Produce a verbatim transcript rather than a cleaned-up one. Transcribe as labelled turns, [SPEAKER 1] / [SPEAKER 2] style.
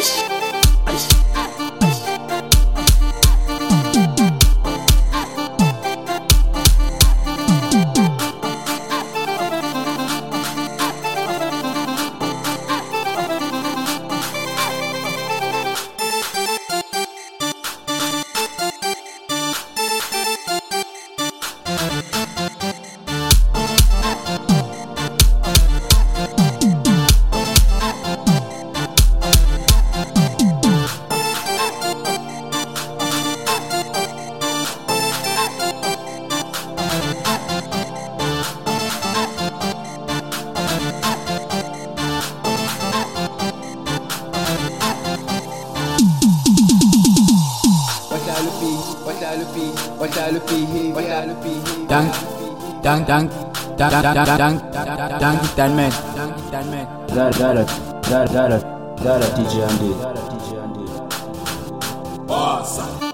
[SPEAKER 1] Dank, dank, dank, dank, dank, dank, dank, dank, Dan Man, Dan Man.
[SPEAKER 2] Gotta, gotta, gotta, gotta, gotta D J Andy. Gotta D J Andy.
[SPEAKER 3] Awesome.